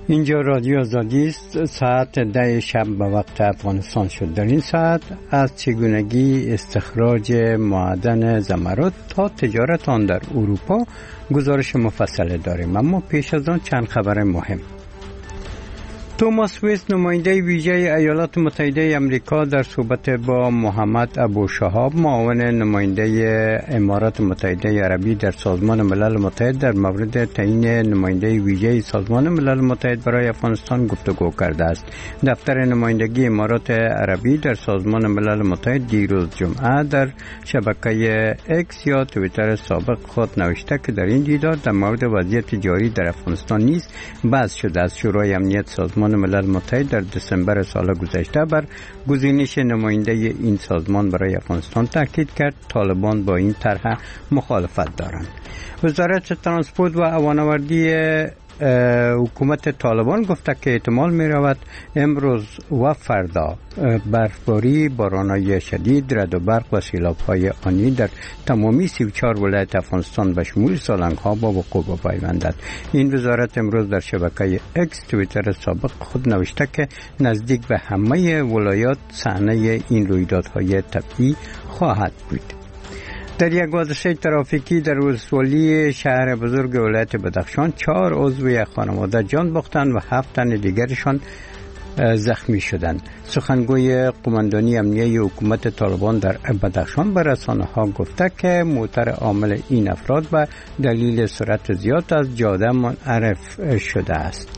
اینجا رادیو آزادی است. ساعت 10 شب به وقت افغانستان شد. در این ساعت از چگونگی استخراج معدن زمرد تا تجارت آن در اروپا گزارش مفصل داریم، اما پیش از آن چند خبر مهم. توماس ویس، نماینده ویژه ایالات متحده آمریکا، در صحبت با محمد ابوشهاب، معاون نماینده امارات متحده عربی در سازمان ملل متحد، در مورد تعیین نماینده ویژه سازمان ملل متحد برای افغانستان گفتگو کرده است. دفتر نمایندگی امارات عربی در سازمان ملل متحد دیروز جمعه در شبکه اکس یا توییتر سابق خود نوشته که در این دیدار در مورد وضعیت جاری در افغانستان نیز بحث شده است. شورای امنیت سازمان ملل متحد در دسامبر سال گذشته بر گزینش نماینده این سازمان برای افغانستان تاکید کرد. طالبان با این طرح مخالفت دارند. وزارت ترانسپورت و هوانوردی حکومت طالبان گفته که احتمال می رود امروز و فردا برفباری، باران‌های شدید، رعد و برق و سیلاب‌های آنی در تمامی 34 ولایت افغانستان به شمول سالنگ‌ها با وقوع بپیوندد. این وزارت امروز در شبکه اکس توییتر سابق خود نوشته که نزدیک به همه ولایات صحنه این رویدادهای طبیعی خواهد بود. در یک حادثه ترافیکی در ولسوالی شهر بزرگ ولایت بدخشان 4 عضو یک خانواده جان باختند و 7 تن دیگرشان زخمی شدند. سخنگوی قماندانی امنیه حکومت طالبان در بدخشان به رسانه‌ها گفته که موتور عامل این افراد به دلیل سرعت زیاد از جاده منحرف شده است.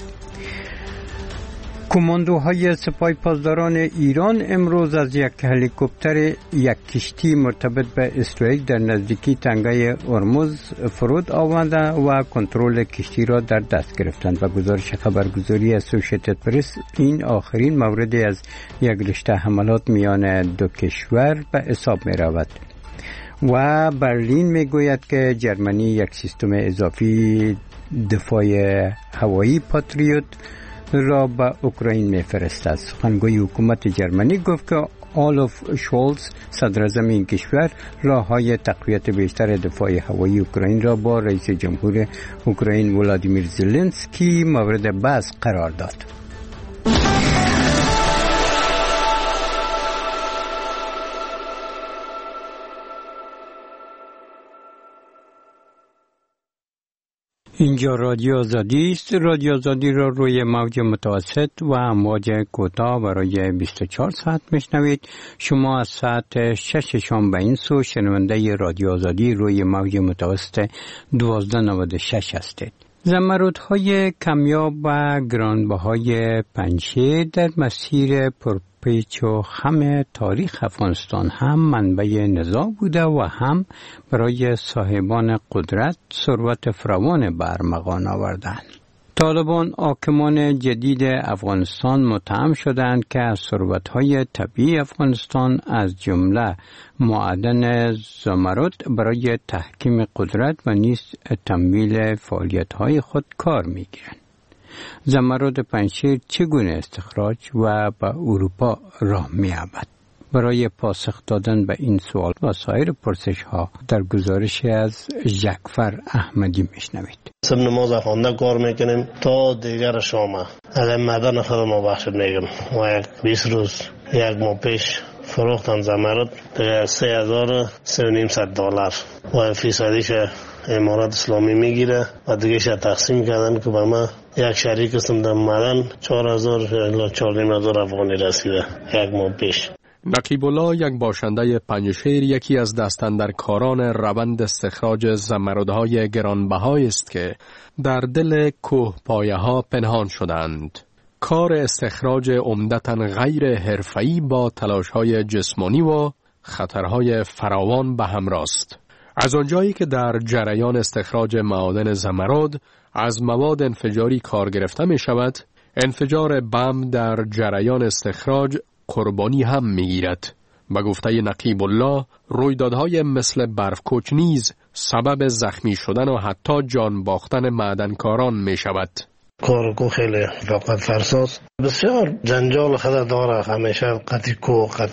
کماندوهای سپاه پاسداران ایران امروز از یک هلیکوپتر یک کشتی مرتبط به اسرائیل در نزدیکی تنگه هرمز فرود آورده و کنترل کشتی را در دست گرفتند. و گزارش خبرگزاری اسوسییتد پرس این آخرین موردی از یک رشته حملات میان دو کشور به حساب می رود. و برلین می گوید که جرمنی یک سیستم اضافی دفاع هوایی پاتریوت را به اوکراین می‌فرستد. سخنگوی حکومت جرمنی گفت که آلوف شولز، صدراعظم این کشور، راه‌های تقویت بیشتر دفاع هوایی اوکراین را با رئیس جمهور اوکراین ولادیمیر زلنسکی مورد بحث قرار داد. اینجا رادیو آزادی است. رادیو آزادی را روی موج متوسط و امواج کوتاه برای 24 ساعت میشنوید. شما از ساعت 6 شام به این سو شنونده رادیو آزادی روی موج متوسط 1296 هستید. زمرودهای کمیاب و گرانبهای پنجشیر در مسیر پرپیچ و خم تاریخ افغانستان هم منبع نزاع بوده و هم برای صاحبان قدرت ثروت فراوان به ارمغان آوردند. طالبان حاکمان جدید افغانستان متهم شدند که از ثروت‌های طبیعی افغانستان از جمله معدن زمرد برای تحکیم قدرت و نیز تمویل فعالیت‌های خود کار می‌گیرند. زمرد پنجشیر چگونه استخراج و به اروپا راه می‌یابد؟ برای پاسخ دادن به این سوال و سایر پرسش‌ها در گزارش از جعفر احمدی میشنوید. سب نماز خوانده کار میکنیم تا دیگر شام. اگر معدن خودم بخشید میگم و یک 20 روز یک ماه پیش فروختن زمرد به $3,500 و فیصدیش امارات اسلامی میگیره و دیگه تقسیم کردن که به ما یک شریک هستم در معدن 4,000 الی 4,500 افغانی رسیده یک ماه پیش. نقیب الله، یک باشنده پنجشیر، یکی از دستاندرکاران روند استخراج زمردهای گرانبهای است که در دل کوه پایه ها پنهان شدند. کار استخراج عمدتاً غیر حرفه‌ای با تلاش‌های جسمانی و خطرهای فراوان به همراه است. از آنجایی که در جریان استخراج معادن زمرد از مواد انفجاری کار گرفته می شود، انفجار بم در جریان استخراج قربانی هم میگیرد. به گفته نقیب الله، رویدادهای مثل برفکوچ نیز سبب زخمی شدن و حتی جان باختن معدنکاران می شود. کار خیلی طاقت فرساست، بسیار جنجال خود داره. همیشه قطعی کوه، قطعی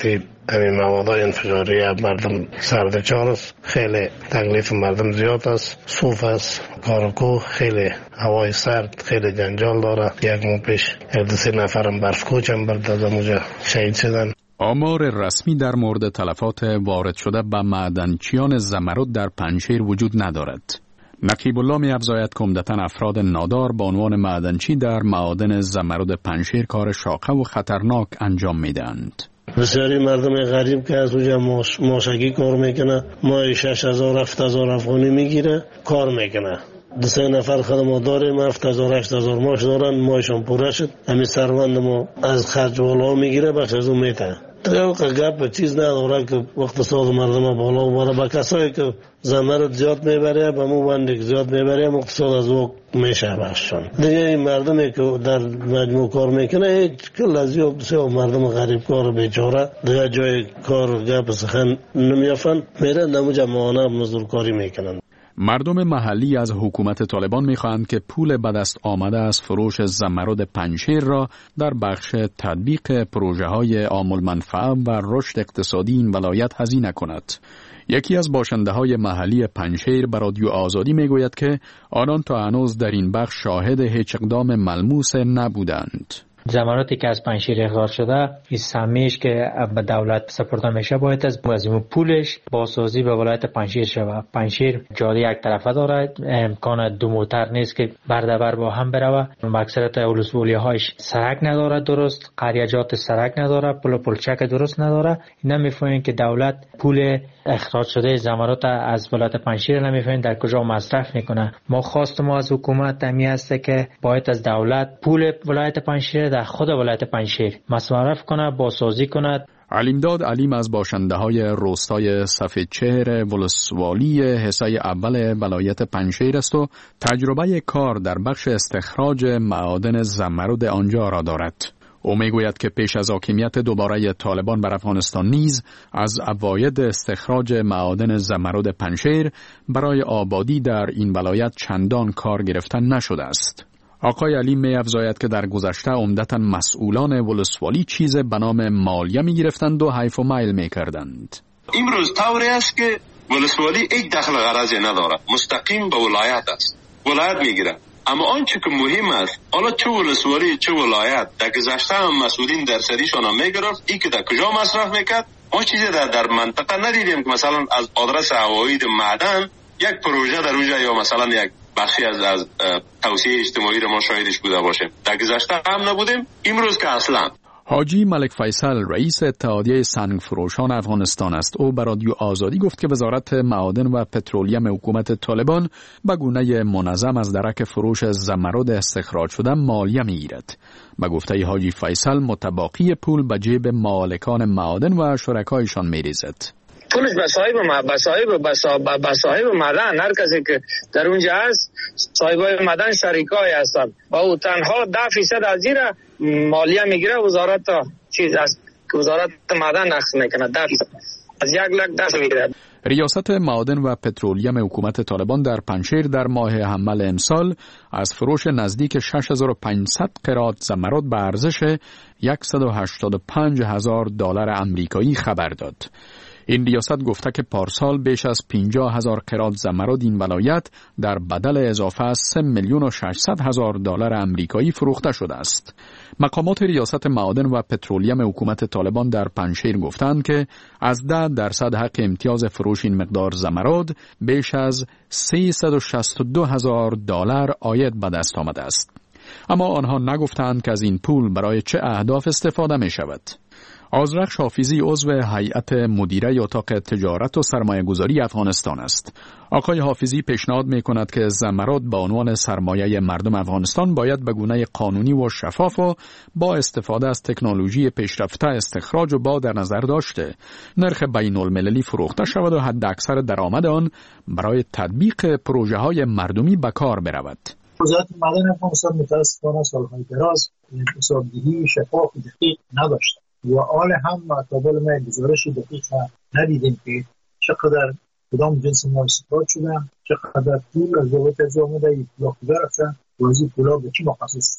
همین مواد انفجاری مردم سرد چار است، خیلی تکلیف مردم زیاد است، صوف است، کارکو خیلی هوای سرد، خیلی جنجال داره. یک ماه پیش 2-3 نفرم برف کوچم برداد اونجا شهید شدن. آمار رسمی در مورد تلفات وارد شده به معدنچیان زمرد در پنجشیر وجود ندارد. نقیب الله می افزاید که عمدتاً افراد نادار با عنوان معدنچی در معادن زمرد پنجشیر کار شاقه و خطرناک انجام میدهند. بسیاری مردم غریب که از اونجا ماشگی کار میکنه، ماهی 6,000-7,000 افغانی میگیره کار میکنه. 2-3 نفر خدمات داریم، 7,000-8,000 ماش دارن، ماشون پوره شد. همین سروند ما از خرج بالا میگیره، بخش از اون میته. تو گپ چیز نداره که وقت ساز مردم بالا بره. با کسایی که زمرد زیاد میبره، با مو بندی زیاد میبره، اقتصاد از وقت میشه بخششون. دیگه این مردمی که در مجموع کار میکنه هیچ کل از بسیار مردم غریب کار بیچاره دیگه جای کار گپ سخن نمیافن، میره نموجه ماهانه مزدورکاری میکنن. مردم محلی از حکومت طالبان می‌خواهند که پول به دست آمده از فروش زمرد پنجشیر را در بخش تطبیق پروژه‌های عام المنفعه و رشد اقتصادی این ولایت هزینه کند. یکی از باشنده‌های محلی پنجشیر به رادیو آزادی می‌گوید که آنان تا هنوز در این بخش شاهد هیچ اقدام ملموس نبودند. زمراتی که از پنجشیر اخراج شده، این سهمیش که به دولت سپرده میشه باید از پولش بازسازی به ولایت پنجشیر شود. پنجشیر جاده یک طرفه داره، امکان دو موتر نیست که بردبر با هم بروه. اکثریت ولسوالی‌هاش سرک نداره، درست قریجات سرک نداره، پلچک درست نداره. اینا میفهمن که دولت پول اخراج شده زمرات از ولایت پنجشیر نمیفهمن در کجا مصرف میکنه. ما خواستم از حکومت همی است که باید از دولت پول ولایت پنجشیر در خود ولایت پنجشیر مصرف کنه، بازسازی کنه. علیمداد علیم از باشنده‌های روستای سفیدچهر ولسوالی حصه اول ولایت پنجشیر است و تجربه کار در بخش استخراج معادن زمرد آنجا را دارد. او میگوید که پیش از حاکمیت دوباره طالبان بر افغانستان نیز از عواید استخراج معادن زمرد پنجشیر برای آبادی در این ولایت چندان کار گرفتن نشده است. آقای علی می افزاید که در گذشته عمدتاً مسئولان ولسوالی چیز به نام مالیه می گرفتند و حیف و میل می کردند. امروز طوری است که ولسوالی یک دخل غرضی نداره، مستقیم به ولایت است، ولایت می گیره. اما آنچه که مهم است، حالا چه ولسوالی چه ولایت، در گذشته هم مسئولین درصدیشان هم می گرفت، این که در کجا مصرف میکرد. ما چیزی در منطقه ندیدیم که مثلا از آدرس عواید معدن یک پروژه در اونجا یا مثلا یک بخشی از توسعه اجتماعی را ما شاهدش بوده باشیم. در گذشته هم نبودیم، امروز که اصلا. حاجی ملک فیصل رئیس اتحادیه سنگ فروشان افغانستان است. او به رادیو آزادی گفت که وزارت معادن و پترولیم حکومت طالبان به گونه منظم از درک فروش زمرد استخراج شده مالیه میگیرد. به گفته حاجی فیصل متباقی پول به جیب مالکان معادن و شرکایشان میریزد. پولش به صاحب معدن، هر کسی که در اونجا هست صاحبای معدن شریکای هستند و او تنها 10% از زیر مالیه میگیره. وزارت چیز است که وزارت معدن نقص میکنه، 10% از 1,10,000 میگیره. ریاست معادن و پترولیم حکومت طالبان در پنجشیر در ماه حمل امسال از فروش نزدیک 6,500 قرات زمرد به ارزش $185,000 آمریکایی خبر داد. این ریاست گفته که پارسال بیش از 50,000 قرات زمرد این ولایت در بدل اضافه از $3,600,000 آمریکایی فروخته شده است. مقامات ریاست معادن و پترولیم حکومت طالبان در پنجشیر گفتند که از 10% حق امتیاز فروش این مقدار زمرد بیش از $362,000 عاید به دست آمده است. اما آنها نگفتند که از این پول برای چه اهداف استفاده می شود. آذرخش حافظی عضو هیئت مدیره اتاق تجارت و سرمایه‌گذاری افغانستان است. آقای حافظی پیشنهاد می‌کند که زمرد به عنوان سرمایه مردم افغانستان باید به گونه قانونی و شفاف و با استفاده از تکنولوژی پیشرفته استخراج و با در نظر داشته نرخ بین‌المللی فروخته شود و حداکثر درآمد آن برای تطبیق پروژه‌های مردمی به کار برود. وزارت معدن افغانستان متأسفانه سال‌های دراز حسابدهی شفاف و دقیق نداشته و آل هم مطابل ما گزارش دقیق ندیدیم که چقدر کدام جنس مال استخراج شدن، چقدر پول از دولت از آمده پولا کجا رفتن و از این پولا به چی مخصص استفاده.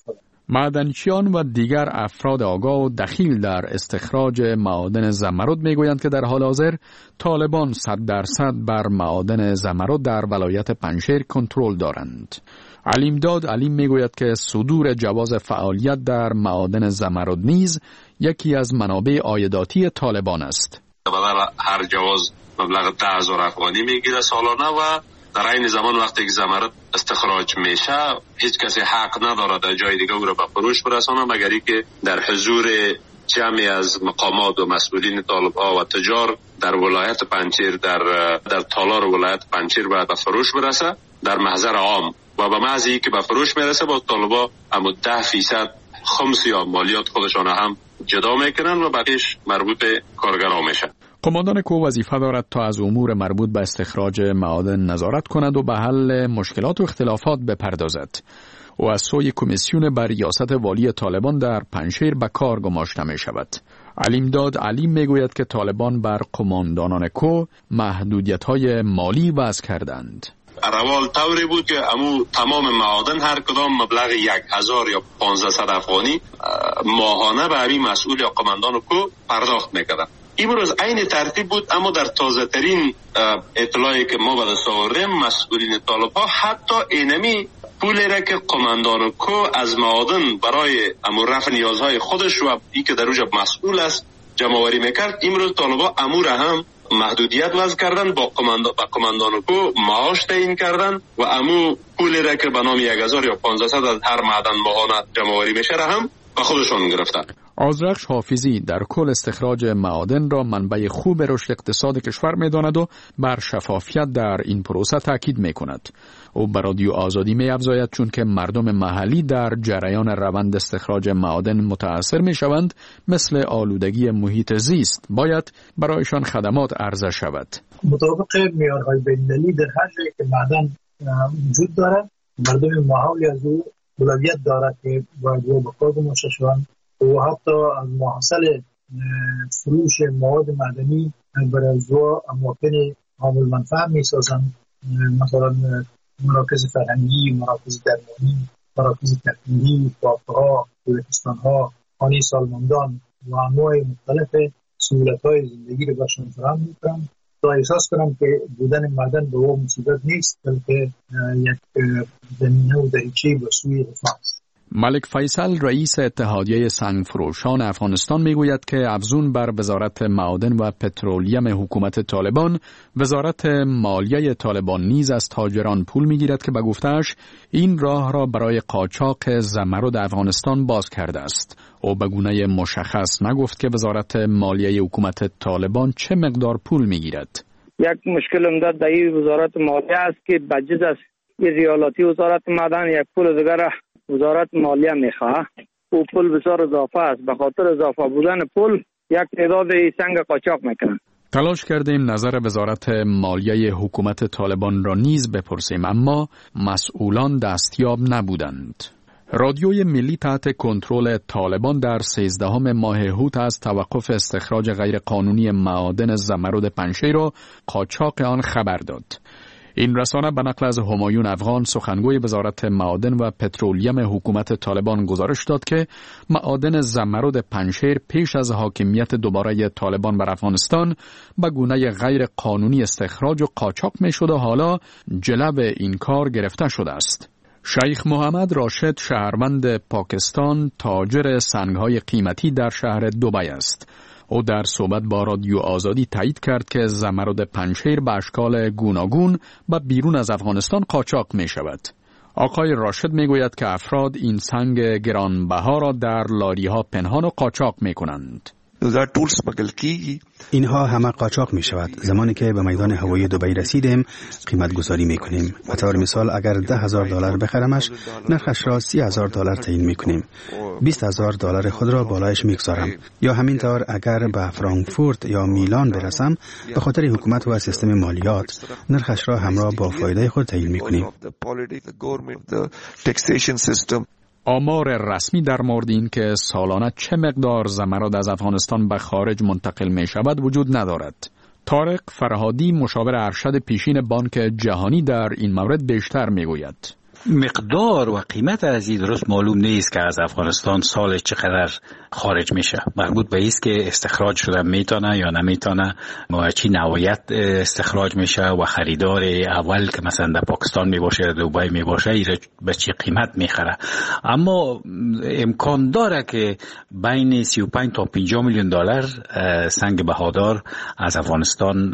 معدنچیان و دیگر افراد آگاه و دخیل در استخراج معادن زمرد میگویند که در حال حاضر طالبان 100% بر معادن زمرد در ولایت پنجشیر کنترل دارند. علیمداد علیم میگوید که صدور جواز فعالیت در معادن زمرد نیز یکی از منابع عایداتی طالبان است. بدل هر جواز مبلغ 10,000 افغانی میگیره سالانه و در این زمان وقتی که زمرد استخراج میشه هیچ کسی حق نداره در جای دیگه او را به فروش برسانه مگر اینکه در حضور جمعی از مقامات و مسئولین طالب‌ها و تجار در ولایت پنجشیر در تالار ولایت پنجشیر باید به فروش برسه در محضر عام و به محض اینکه به فروش میرسه با طالبا اما 10% خمس یا مالیات خودشان هم جدا میکنن و بقیش مربوط به کارگران میشه. قماندان کو وظیفه دارد تا از امور مربوط به استخراج معادن نظارت کند و به حل مشکلات و اختلافات بپردازد. و از سوی کمیسیون بر ریاست والی طالبان در پنجشیر به کار گماشته می شود. علیمداد علیم می گوید که طالبان بر قماندانان کو محدودیت‌های مالی وضع کردند. روال طوری بود که تمام معادن هر کدام مبلغ 1,000 یا 1500 افغانی ماهانه به همین مسئول یا قماندان کو پرداخت میکردن. امروز عین ترتیب بود اما در تازه ترین اطلاعی که ما به دست آوردیم مسئولین طالب‌ها حتی اینمی پولی را که قماندان کو از معادن برای رفع نیازهای خودش و ای که در اونجا مسئول است جمع‌آوری میکرد امروز طالب‌ها امور هم محدودیت وضع کردن با قماندان کو معاش تعیین کردن و امو پولی را که به نام 1,000 یا 1500 از هر معدن ماهانه جمع‌آوری میشه را هم به خودشون گرفتن. آذرخش حافظی در کل استخراج معادن را منبع خوب رشد اقتصاد کشور می‌داند و بر شفافیت در این پروسه تاکید می‌کند. او بر رادیو آزادی می‌افزاید چون که مردم محلی در جریان روند استخراج معادن متأثر می‌شوند مثل آلودگی محیط زیست باید برایشان خدمات عرضه شود. مطابق معیارهای بین‌المللی در هر جایی که معدن وجود دارد مردم محلی از او اولویت دارد که باید به کار گماشته شوند و حتی از محصل فروش مواد معدنی برای از اماکن عامل منفعه می سازند، مثلا مراکز فرهنگی، مراکز درمانی، مراکز تحمیلی، پارک‌ها، کوهستان‌ها، خانه سالمندان و انواع مختلف سهولت‌های زندگی را برشان فراهم می‌کنند تا احساس کنم که بودن معدن به او مصیبت نیست بلکه یک زمینه و دریچه به سوی رفاه است. ملک فیصل رئیس اتحادیه سنگفروشان افغانستان میگوید که افزون بر وزارت معادن و پترولیم حکومت طالبان، وزارت مالیه طالبان نیز از تاجران پول میگیرد که به گفته‌اش این راه را برای قاچاق زمرد افغانستان باز کرده است. او به گونه مشخص نگفت که وزارت مالیه حکومت طالبان چه مقدار پول میگیرد. یک مشکل عمده در این وزارت مالیه است که بجز از ریالاتی وزارت معدن یک پول دیگر وزارت مالیه میخواه. او پول بسیار اضافه است. به خاطر اضافه بودن پول یک تعداد سنگ قاچاق میکنن. تلاش کردیم نظر وزارت مالیه حکومت طالبان را نیز بپرسیم اما مسئولان دستیاب نبودند. رادیوی ملی تحت کنترل طالبان در 13 ماه هوت از توقف استخراج غیرقانونی معادن زمرد پنجشیر و قاچاق آن خبر داد. این رسانه به نقل از همایون افغان سخنگوی وزارت معادن و پترولیم حکومت طالبان گزارش داد که معادن زمرد پنجشیر پیش از حاکمیت دوباره طالبان بر افغانستان به گونه غیر قانونی استخراج و قاچاق می شد و حالا جلب این کار گرفته شده است. شیخ محمد راشد شهروند پاکستان تاجر سنگ‌های قیمتی در شهر دبی است. او در صحبت با رادیو آزادی تایید کرد که زمرد پنجشیر به اشکال گوناگون به بیرون از افغانستان قاچاق می شود. آقای راشد می گوید که افراد این سنگ گرانبها را در لاری‌ها پنهان و قاچاق می کنند. اینها همه قاچاق می شود. زمانی که به میدان هوایی دبی رسیدیم قیمت گذاری می کنیم. به طور مثال اگر $10,000 بخرمش نرخش را $30,000 تعیین می کنیم. $20,000 خود را بالایش می گذارم. یا همینطور اگر به فرانکفورت یا میلان برسم به خاطر حکومت و سیستم مالیات نرخش را همراه با فایده خود تعیین می کنیم. آمار رسمی در مورد این که سالانه چه مقدار زمرد از افغانستان به خارج منتقل می شود وجود ندارد. طارق فرهادی مشاور ارشد پیشین بانک جهانی در این مورد بیشتر می گوید. مقدار و قیمت از این درست معلوم نیست که از افغانستان سال چقدر خارج میشه. مربوط به است که استخراج شده میتونه یا نمیتونه و چی نوعیت استخراج میشه و خریدار اول که مثلا در پاکستان میباشه یا دبی میباشه به چی قیمت میخره. اما امکان داره که بین 35 تا 50 میلیون دلار سنگ بهادار از افغانستان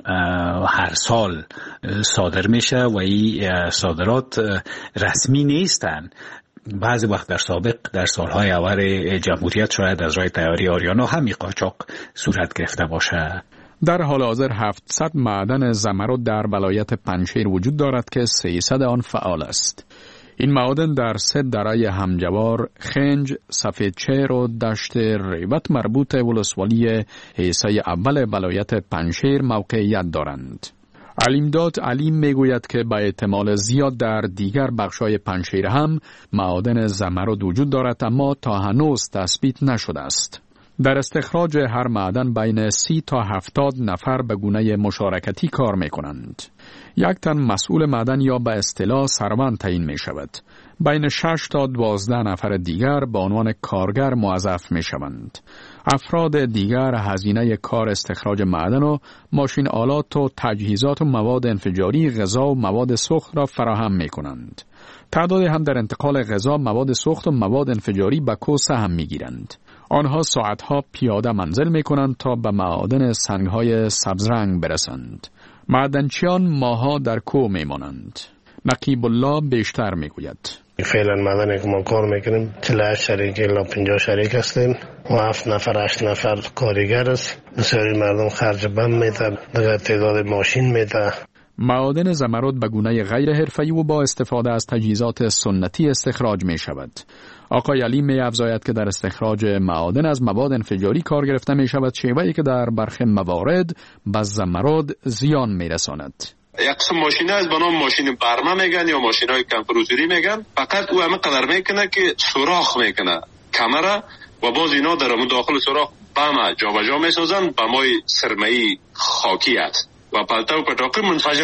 هر سال صادر میشه و این صادرات رسمی نیستن. بعضی وقت در سالهای اول جمهوریت شاید از راه تیاری آریانا همین قاچاق صورت گرفته باشه. در حال حاضر 700 معدن زمرد در ولایت پنجشیر وجود دارد که 300 آن فعال است. این معادن در 3 دره همجوار، خنج، سفیدچهر و دشت ریوت مربوط ولسوالی حصه اول ولایت پنجشیر موقعیت دارند. علیمداد علیم میگوید که به احتمال زیاد در دیگر بخشای پنجشیر هم معادن زمرد وجود دارد، اما تا هنوز تثبیت نشده است. در استخراج هر معدن بین 30 تا 70 نفر به گونه مشارکتی کار می کنند. یک تن مسئول معدن یا به اصطلاح سروند تعیین می شود. بین 6 تا 12 نفر دیگر به عنوان کارگر موظف می شوند. افراد دیگر هزینه کار استخراج معدن و ماشین آلات و تجهیزات و مواد انفجاری، غذا و مواد سوخت را فراهم می کنند. تعداد هم در انتقال غذا، مواد سوخت و مواد انفجاری به کوسه هم می گیرند. آنها ساعتها پیاده منزل می کنند تا به معادن سنگهای سبزرنگ برسند. معدنچیان ماها در کوه می مانند. نقیب الله بیشتر می گوید. فعلا معدنی که ما کار میکنیم 48 شریک الا 50 شریک هستیم و 7 نفر 8 نفر کارگر است. بسیاری مردم خرج بم میدن، دیگر تعداد ماشین میده. معادن زمرد به گونه غیر حرفه‌ای و با استفاده از تجهیزات سنتی استخراج می شود. آقای علی می افزاید که در استخراج معادن از مواد انفجاری کار گرفته می شود، شیوهی که در برخی موارد به زمرد زیان می رساند. یک قسم ماشین از به نام ماشین برمه میگن یا ماشین های کمپروزری میگن. فقط او همه قدر میکنه که سوراخ میکنه کمره و باز اینا در همون داخل سوراخ بم جابجا میسازن. بمای سرمه‌ای خاکی است و پلته و پتاقی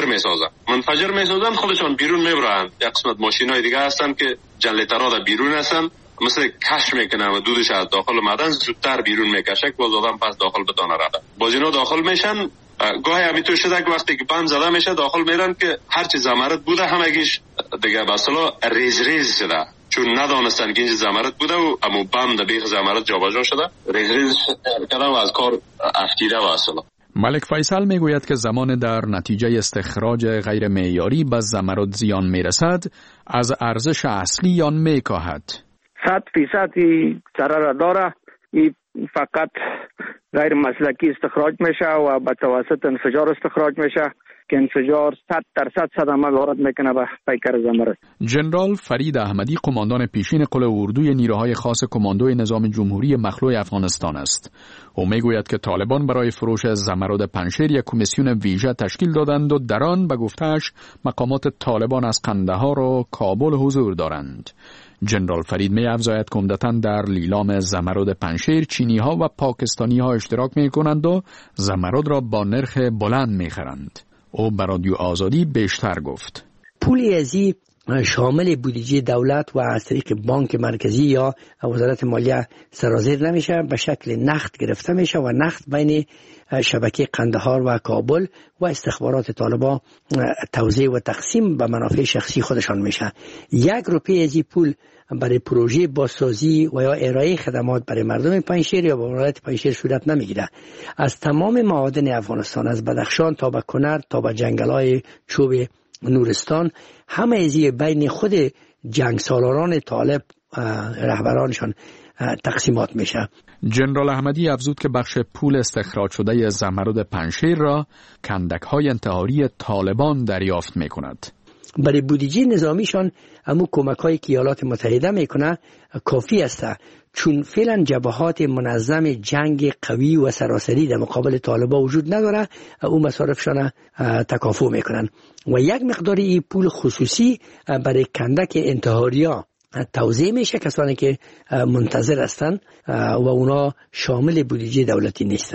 منفجر میسازن خودشان بیرون میبرند. یک قسمت ماشین های دیگه هستن که جنریترها در بیرون هستن، مثل کش میکنه و دودش از داخل معدن زودتر بیرون میکشه که باز آدم پس داخل بتانه رده. باز اینا داخل میشن. گاهی همینطور شده که وقتی که بم زده میشه داخل میرن که هرچی زمرد بوده همگیش دیگه به اصطلاح ریز شده، چون ندانستن که این زمرد بوده و امو بم در بیخ زمرد جابجا شده، ریز کردن و از کار افتیده و اصطلاح. ملک فیصل میگوید که زمان در نتیجه استخراج غیر معیاری به زمرد زیان میرسد، از ارزش اصلی آن میکاهد. 100% ضرر داره. این فقط غیر مسلکی استخراج میشه و به توسط انفجار استخراج میشه که انفجار 100% صدمه وارد میکنه به پیکر زمرد. جنرال فرید احمدی قماندان پیشین قل اردوی نیروهای خاص کماندوی نظام جمهوری مخلوع افغانستان است. او میگوید که طالبان برای فروش زمرد پنجشیر یک کمیسیون ویژه تشکیل دادند و در آن به گفته‌اش مقامات طالبان از قندهار و کابل حضور دارند. جنرال فرید می افزاید که عمدتاً در لیلام زمرد پنجشیر چینی ها و پاکستانی ها اشتراک می کنند و زمرد را با نرخ بلند می خرند. او به رادیو آزادی بیشتر گفت. پولی ازی شامل بودجه دولت و از طریق بانک مرکزی یا وزارت مالیه سرازیر نمیشه، به شکل نقد گرفته میشه و نقد بین شبکه قندهار و کابل و استخبارات طالبان توزیع و تقسیم به منافع شخصی خودشان میشه. 1 روپیه از این پول برای پروژه بازسازی و یا ارائه خدمات برای مردم پنجشیر یا ولایت پنجشیر صورت نمیگیره. از تمام معادن افغانستان، از بدخشان تا به کنر تا به جنگل‌های چوب نورستان، همه ازی بین خود جنگ سالاران طالب رهبرانشان تقسیمات میشه. جنرال احمدی افزود که بخش پول استخراج شده زمرد پنجشیر را کندک‌های انتحاری طالبان دریافت میکند. برای بودجه نظامیشان همون کمک‌هایی که ایالات متحده میکنه کافی است، چون فعلا جبهات منظم جنگ قوی و سراسری در مقابل طالبان وجود نداره، او مصارفشان تکافؤ میکنن و یک مقداری این پول خصوصی برای کندک انتحاریا توزیع میشه، کسانی که منتظر هستند و اونا شامل بودجه دولتی نیستند.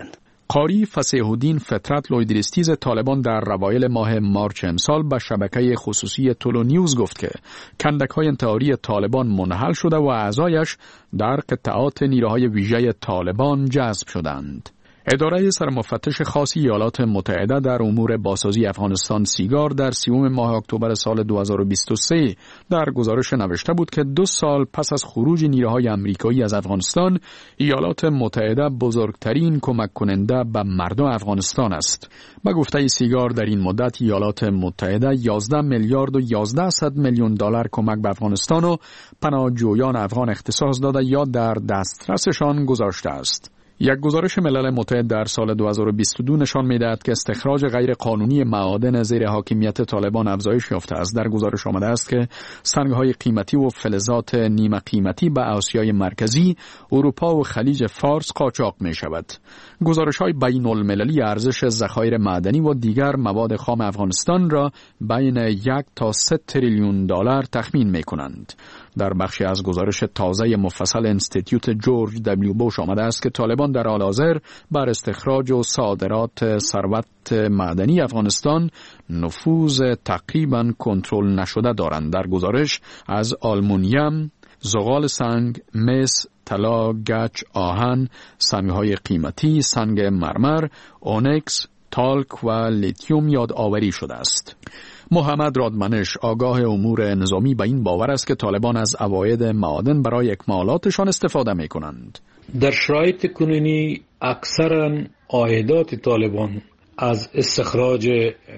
قاری فصیح الدین فطرت لویدریستیز طالبان در اوایل ماه مارچ امسال به شبکه خصوصی تولو نیوز گفت که کندک‌های انتحاری طالبان منحل شده و اعضایش در قطعات نیروهای ویژه طالبان جذب شدند. اداره سرمفتش خاص ایالات متحده در امور بازسازی افغانستان سیگار در 30 ماه اکتبر سال 2023 در گزارش نوشته بود که 2 سال پس از خروج نیروهای آمریکایی از افغانستان، ایالات متحده بزرگترین کمک کننده به مردم افغانستان است. به گفته سیگار در این مدت ایالات متحده 11 میلیارد و 11 میلیون دلار کمک به افغانستان و پناهجویان افغان اختصاص داده یا در دسترسشان گذاشته است. یک گزارش ملل متحد در سال 2022 نشان می‌دهد که استخراج غیر قانونی معادن زیر حاکمیت طالبان افزایش یافته است. در گزارش آمده است که سنگ‌های قیمتی و فلزات نیمه قیمتی به آسیای مرکزی، اروپا و خلیج فارس قاچاق می‌شود. گزارش‌های بین‌المللی ارزش ذخایر معدنی و دیگر مواد خام افغانستان را بین 1 تا 3 تریلیون دلار تخمین می‌کنند. در بخشی از گزارش تازه مفصل انستیتیوت جورج دبلیو بوش آمده است که طالبان در حال حاضر بر استخراج و صادرات ثروت معدنی افغانستان نفوذ تقریباً کنترل نشده دارند. در گزارش از آلومینیوم، زغال سنگ، مس، طلا، گچ، آهن، سنگ‌های قیمتی، سنگ مرمر، اونکس، تالک و لیتیوم یادآوری شده است. محمد رادمنش آگاه امور نظامی به این باور است که طالبان از عواید معادن برای اکمالاتشان استفاده می کنند. در شرایط کنونی اکثرا عایدات طالبان از استخراج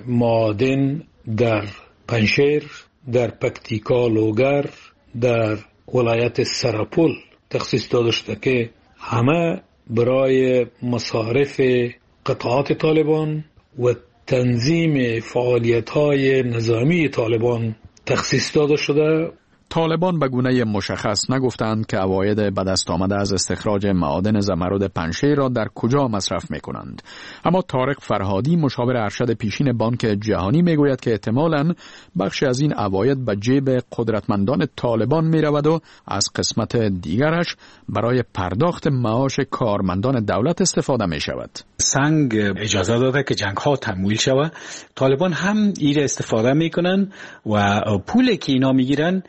معادن در پنشیر، در پکتیکا لوگر، در ولایت سرپل تخصیص داده شده که همه برای مصارف قطعات طالبان و تنظیم فعالیت‌های نظامی طالبان تخصیص داده شده. طالبان به گونه مشخص نگفتند که عواید به دست آمده از استخراج معادن زمرد پنشیر را در کجا مصرف می‌کنند. اما طارق فرهادی مشاور ارشد پیشین بانک جهانی می‌گوید که احتمالاً بخشی از این عواید به جیب قدرتمندان طالبان می‌رود و از قسمت دیگرش برای پرداخت معاش کارمندان دولت استفاده می‌شود. سنگ اجازه داده که جنگ‌ها تمویل شود. طالبان هم این استفاده می‌کنن و پولی که اینا می‌گیرن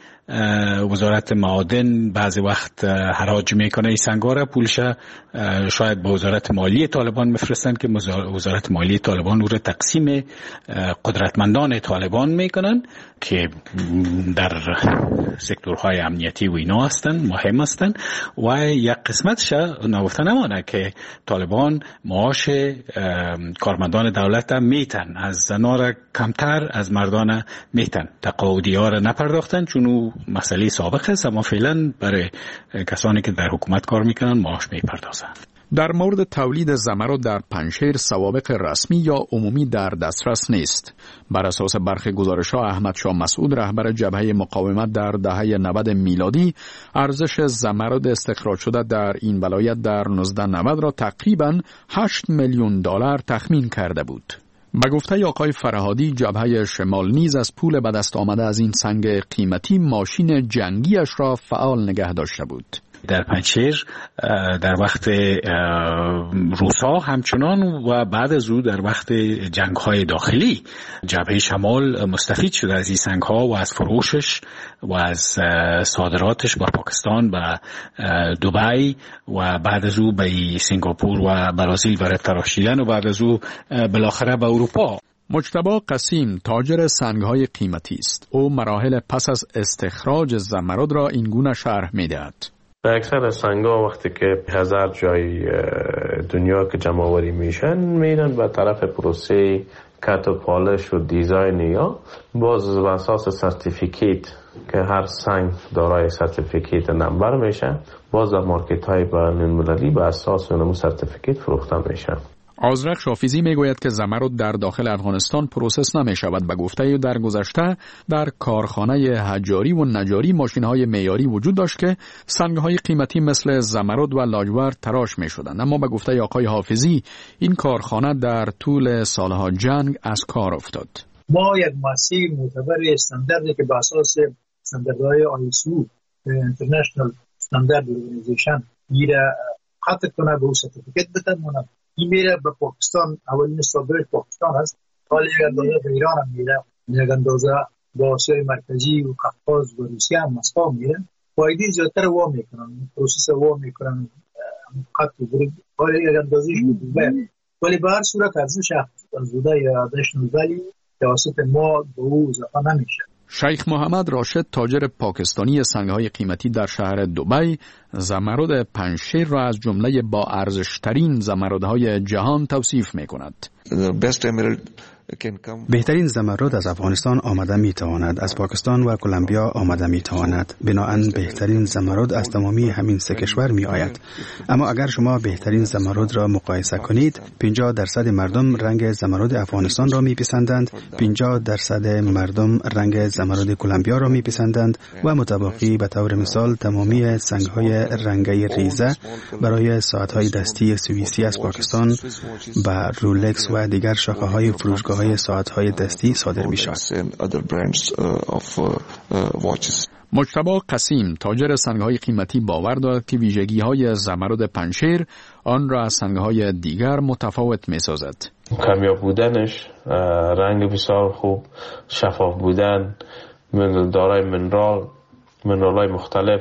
وزارت معادن بعضی وقت حراج میکنه این سنگا را، پولش شاید به وزارت مالی طالبان میفرستن که وزارت مالی طالبان او را تقسیم قدرتمندان طالبان میکنن که در سکتورهای امنیتی و اینا هستن، مهم هستن و یک قسمتش نگفته نمانه که طالبان معاش کارمندان دولت میتن، از زنا را کمتر از مردان میتن، تقاعدی ها را نپرداختن چون او مسئله سابق است، اما فعلا برای کسانی که در حکومت کار میکنن معاش میپردازن. در مورد تولید زمرد در پنشیر سوابق رسمی یا عمومی در دسترس نیست. بر اساس برخی گزارش‌ها احمد شاه مسعود رهبر جبهه مقاومت در دهه 90 میلادی ارزش زمرد استخراج شده در این ولایت در 1990 را تقریباً 8 میلیون دلار تخمین کرده بود. به گفته آقای فرهادی جبهه شمال نیز از پول به دست آمده از این سنگ قیمتی ماشین جنگیش را فعال نگه داشته بود. در پنشیر در وقت روسا همچنان و بعد از او در وقت جنگ‌های داخلی جبهه شمال مستفید شده از این سنگ‌ها و از فروشش و از صادراتش به پاکستان و دبی و بعد از او به سنگاپور و برزیل برای تراشیدن و بعد از او بالاخره به اروپا. مجتبی قسیم تاجر سنگ‌های قیمتی است. او مراحل پس از استخراج زمرد را این گونه شرح می‌دهد. اکثر سنگا وقتی که هزار جای دنیا که جمع آوری میشن میرن به طرف پروسه کت و پالش و دیزاین یا باز به اساس سرتیفیکیت که هر سنگ دارای سرتیفیکیت نمبر میشه، باز در مارکت های بین‌المللی به اساس اون سرتیفیکیت فروخته میشه. آذرخ شافیزی میگوید که زمرد در داخل افغانستان پروسس نمی شود. به گفته او در گذشته در کارخانه حجاری و نجاری ماشین‌های معیاری وجود داشت که سنگ‌های قیمتی مثل زمرد و لاجورد تراش می‌شدند، اما به گفته آقای حافظی این کارخانه در طول سالها جنگ از کار افتاد. ما یک مؤسسه معتبر استانداردی که بر اساس استانداردهای ISO اینترنشنال استاندارد ارگانیزیشن میره خط کنه به سرتیفیکیت بده، ما این میره به پاکستان، اولین صادرات پاکستان است، حالا یک اندازه به ایران هم میره، یک اندازه با آسیای مرکزی و قفقاز و روسیه هم مسکو میره. فایده زیادتر وام میکنن، پروسس وام میکنن، خط و برد حالا یک اندازه شده. ولی به هر صورت ارزش افزوده یا ادیشنال ولیو توسط ما به او اضافه نمیشه. شیخ محمد راشد، تاجر پاکستانی سنگ‌های قیمتی در شهر دبی، زمرد پنجشیر را از جمله با ارزش‌ترین زمردهای جهان توصیف می‌کند. بهترین زمرد از افغانستان آمده میتواند، از پاکستان و کلمبیا آمده میتواند. بنابراین بهترین زمرد از تمامی همین سه کشور می آید. اما اگر شما بهترین زمرد را مقایسه کنید، 50% مردم رنگ زمرد افغانستان را میپسندند، 50% مردم رنگ زمرد کلمبیا را میپسندند و متباقی به طور مثال تمامی سنگ‌های رنگی ریزه برای ساعت‌های دستی سوئیسی از پاکستان به رولکس و دیگر شاخه‌های فروشگاه ساعت‌های دستی صادر می‌شود. مجتبی قسیم، تاجر سنگ‌های قیمتی، باور دارد که ویژگی‌های زمرد پنجشیر آن را از سنگ‌های دیگر متفاوت می‌سازد. کمیاب بودنش، رنگ بسیار خوب، شفاف بودن، دارای منرال‌های مختلف،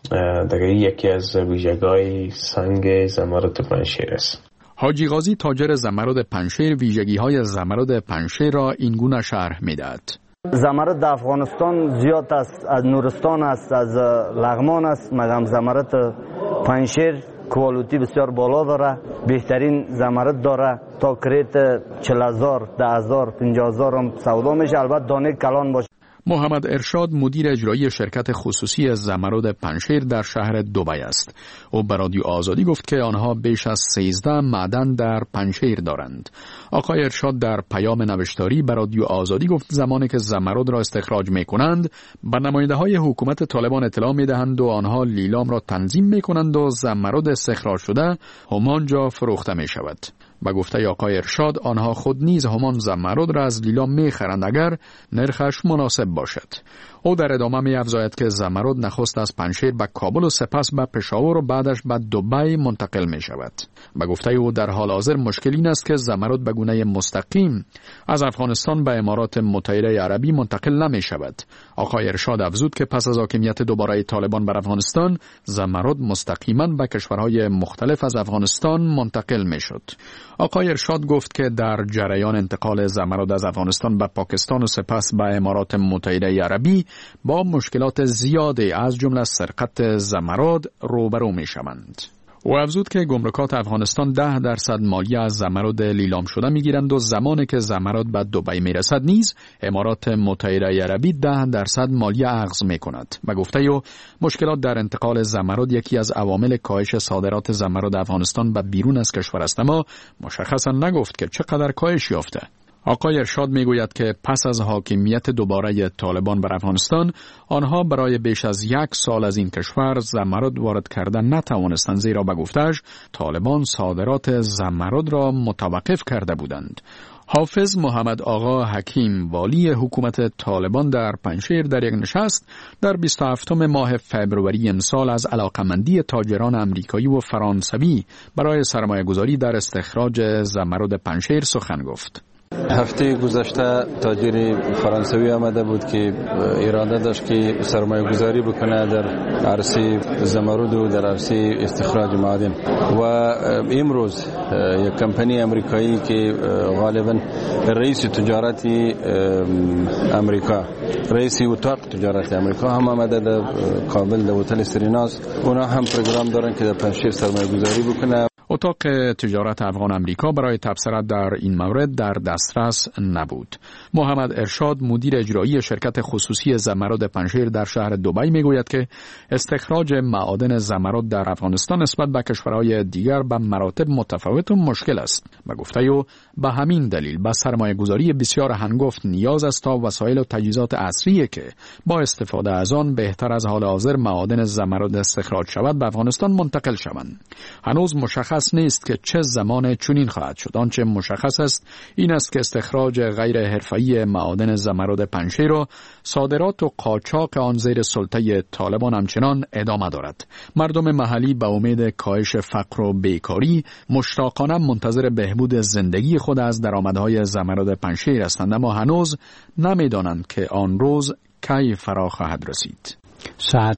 دیگه یکی از ویژگی‌های سنگ زمرد پنجشیر است. حاجی غازی، تاجر زمرد پنجشیر، ویژگی‌های زمرد پنجشیر را اینگونه شرح می‌دهد. زمرد در افغانستان زیاد است، از نورستان است، از لغمان است، مگر زمرد پنجشیر کوالیتی بسیار بالا داره، بهترین زمرد داره، تا کریت 40,000 10,000 50,000 هم سودا میشه، البته دانه کلان باشه. محمد ارشاد، مدیر اجرایی شرکت خصوصی زمرد پنجشیر در شهر دبی است. او به رادیو آزادی گفت که آنها بیش از 13 معدن در پنجشیر دارند. آقای ارشاد در پیام نوشتاری به رادیو آزادی گفت زمانی که زمرد را استخراج می‌کنند، به نماینده‌های حکومت طالبان اطلاع می‌دهند و آنها لیلام را تنظیم می‌کنند و زمرد استخراج شده همانجا فروخته می‌شود. با گفته آقای ارشاد، آنها خود نیز همان زمرد را از لیلام می‌خرند اگر نرخش مناسب باشد. او در ادامه می‌افزاید که زمرد نخست از پنجشیر به کابل و سپس به پشاور و بعدش به دبی منتقل می‌شود. با گفته او در حال حاضر مشکل این است که زمرد به گونه مستقیم از افغانستان به امارات متحده عربی منتقل نمی‌شود. آقای ارشاد افزود که پس از حاکمیت دوباره طالبان بر افغانستان، زمرد مستقیما به کشورهای مختلف از افغانستان منتقل می‌شد. آقای ارشاد گفت که در جریان انتقال زمرد از افغانستان به پاکستان و سپس به امارات متحده عربی با مشکلات زیادی از جمله سرقت زمرد روبرو می‌شوند. او افزود که گمرکات افغانستان 10% مالیه از زمرد لیلام شده میگیرند و زمانی که زمرد به دبی میرسد نیز امارات متحده عربی 10% مالیه اخذ میکند. و گفته او مشکلات در انتقال زمرد یکی از عوامل کاهش صادرات زمرد افغانستان به بیرون از کشور است، اما مشخصا نگفت که چقدر کاهش یافته. آقای ارشاد میگوید که پس از حاکمیت دوباره طالبان بر افغانستان، آنها برای بیش از 1 سال از این کشور زمرد وارد کردن نتوانستند، زیرا به گفته‌اش طالبان صادرات زمرد را متوقف کرده بودند. حافظ محمد آقا حکیم، والی حکومت طالبان در پنجشیر، در یک نشست در 27 ماه فبروری امسال از علاقمندی تاجران امریکایی و فرانسوی برای سرمایه‌گذاری در استخراج زمرد پنجشیر سخن گفت. هفته گذشته تاجر فرانسوی آمده بود که اراده داشت که سرمایه گذاری بکنه در عرصه زمرد و در عرصه استخراج معادن و امروز یک کمپانی امریکایی که غالبا رئیس تجارت امریکا، رئیس اتاق تجارت امریکا هم آمده در کابل در هتل سریناز، اونا هم پروگرام دارن که در پنجشیر سرمایه گذاری بکنه. اتاق تجارت افغان امریکا برای تبصرت در این مورد در دسترس نبود. محمد ارشاد، مدیر اجرایی شرکت خصوصی زمرد پنجشیر در شهر دبی میگوید که استخراج معادن زمرد در افغانستان نسبت به کشورهای دیگر به مراتب متفاوت و مشکل است. و گفته او به همین دلیل به سرمایه گذاری بسیار هنگفت نیاز است تا وسایل و تجهیزات عصری که با استفاده از آن بهتر از حال حاضر معادن زمرد استخراج شود به افغانستان منتقل شوند. هنوز مشخص مشخص نیست که چه زمان چنین خواهد شد. آنچه مشخص است این است که استخراج غیر حرفه‌ای معادن زمرد پنجشیر را صادرات و قاچاق آن زیر سلطه طالبان همچنان ادامه دارد. مردم محلی به امید کاهش فقر و بیکاری مشتاقانه منتظر بهبود زندگی خود از درآمدهای زمرد پنجشیر هستند، اما هنوز نمی‌دانند که آن روز کی فرا خواهد رسید.